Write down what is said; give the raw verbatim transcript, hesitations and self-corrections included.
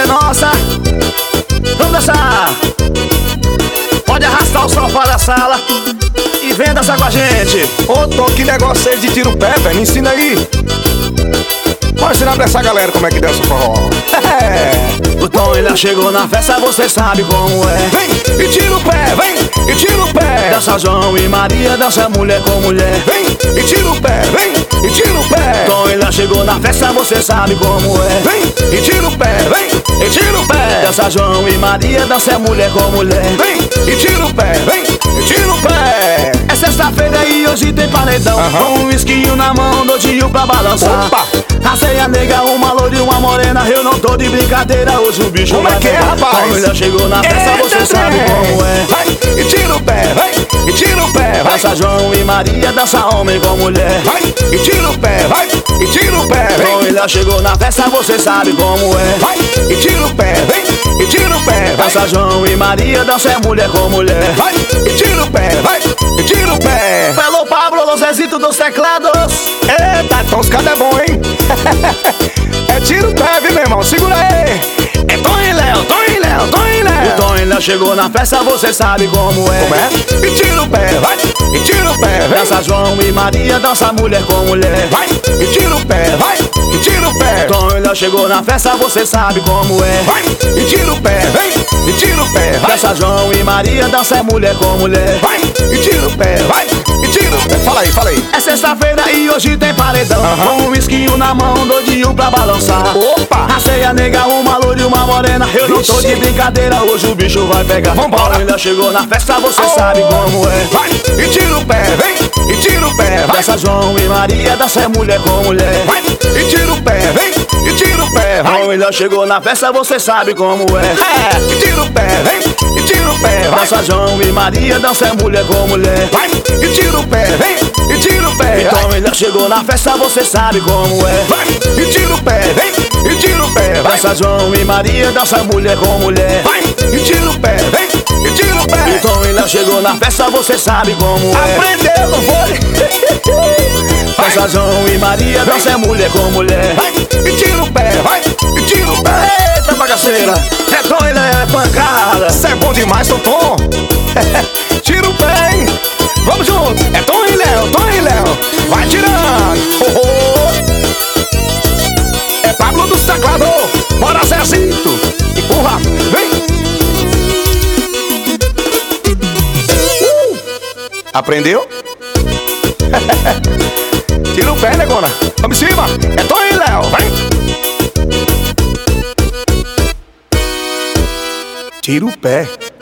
é nossa. Vamos dançar. Pode arrastar o sofá da sala e vem dançar com a gente. Ô Tom, que negócio é esse de tiro o pé, velho? Me ensina aí. Pode ensinar pra essa galera como é que dança o forró. O Tom, ele chegou na festa, você sabe como é. Vem, e tira o pé, vem, e tira o pé. Dança João e Maria, dança mulher com mulher. Vem, e tira o pé, vem, e tira o pé. Tom, ele chegou na festa, você sabe como é. Vem, e tira o pé, vem, e tira o pé. Dança João e Maria, dança mulher com mulher. Vem, e tira o pé, vem, e tira o pé. É sexta-feira e hoje tem paredão. Aham. Com um esquinho na mão, doidinho pra balançar. Opa! A ceia nega, uma loura e uma morena. Eu não tô de brincadeira, hoje o bicho Como vai é que é, pegar. rapaz? Tom, ele chegou na festa, Eita, você sabe trem. como é. Vai, e tira o pé, vem, e tira o pé, vai. Dança João e Maria, dança homem com mulher. Vai, e tira o pé, vai, e tira o pé, Tom, vem. ele chegou na festa, você sabe como é. Vai, e tira o pé, vem, e tira o pé, vai. Dança João e Maria, dança mulher com mulher. Vai, e tira o pé, vai, e tira o pé. Pelo Pablo, Los Zezito dos teclados. Eita, Tom, os caras é bom, hein? É tiro o pé, viu, meu irmão? Segura aí. É Tom e Léo, Tom e Léo, Tom e Léo. O Tom ele chegou na festa, você sabe como é. Como é? E tira o pé, vai, e tira o pé, vem. Dança João e Maria, dança mulher com mulher. Vai, e tira o pé, vai, e tira o pé. Tom ele chegou na festa, você sabe como é. Vai, e tira o pé, vem, e tira o pé, vai. Dança João e Maria, dança mulher com mulher. Vai, e tira o pé, vai, e tira o pé. Fala aí, fala aí. É sexta-feira e hoje tem paredão. Aham. Com um esquinho na mão, doidinho pra balançar. Opa! A ceia nega, uma loura e uma morena. Eu não tô de Vixe. brincadeira, hoje o bicho vai pegar. Vambora. Tom ele chegou na festa, você Oh. sabe como é. Vai, e tira o pé, vem, e tira o pé, vai. Dança João e Maria, dança mulher com mulher. Vai, e tira o pé, vem, e tira o pé, vai. Tom ele chegou na festa, você sabe como é. É, e tira o pé, vem, e tira o pé, vai. Dança João e Maria, dança mulher com mulher. Vai, e tira o pé, vem, e tira o pé, Então vai. ele chegou na festa, você sabe como é. Vai, e tira o pé, vem, e tira o pé, vai. Dança João e Maria, dança mulher com mulher. Vai, e tira o pé, vem, e tira o pé. Então ele chegou na festa, você sabe como é. Aprendeu, não foi? Vai, Dança João e Maria, dança mulher com mulher. vai, e tira o pé, vai, e tira o pé. Eita bagaceira, é Tom, ele é pancada. Isso é bom demais, Tom Tom. Tira o pé, hein? Vamos junto. É Tom e Léo, Tom e Léo. Vai tirando. Oh, oh. É Pablo dos teclados. Bora, Zezito. Empurra, vem. Uh. Aprendeu? Tira o pé, negona. Vamos em cima. É Tom e Léo, vem. Tira o pé.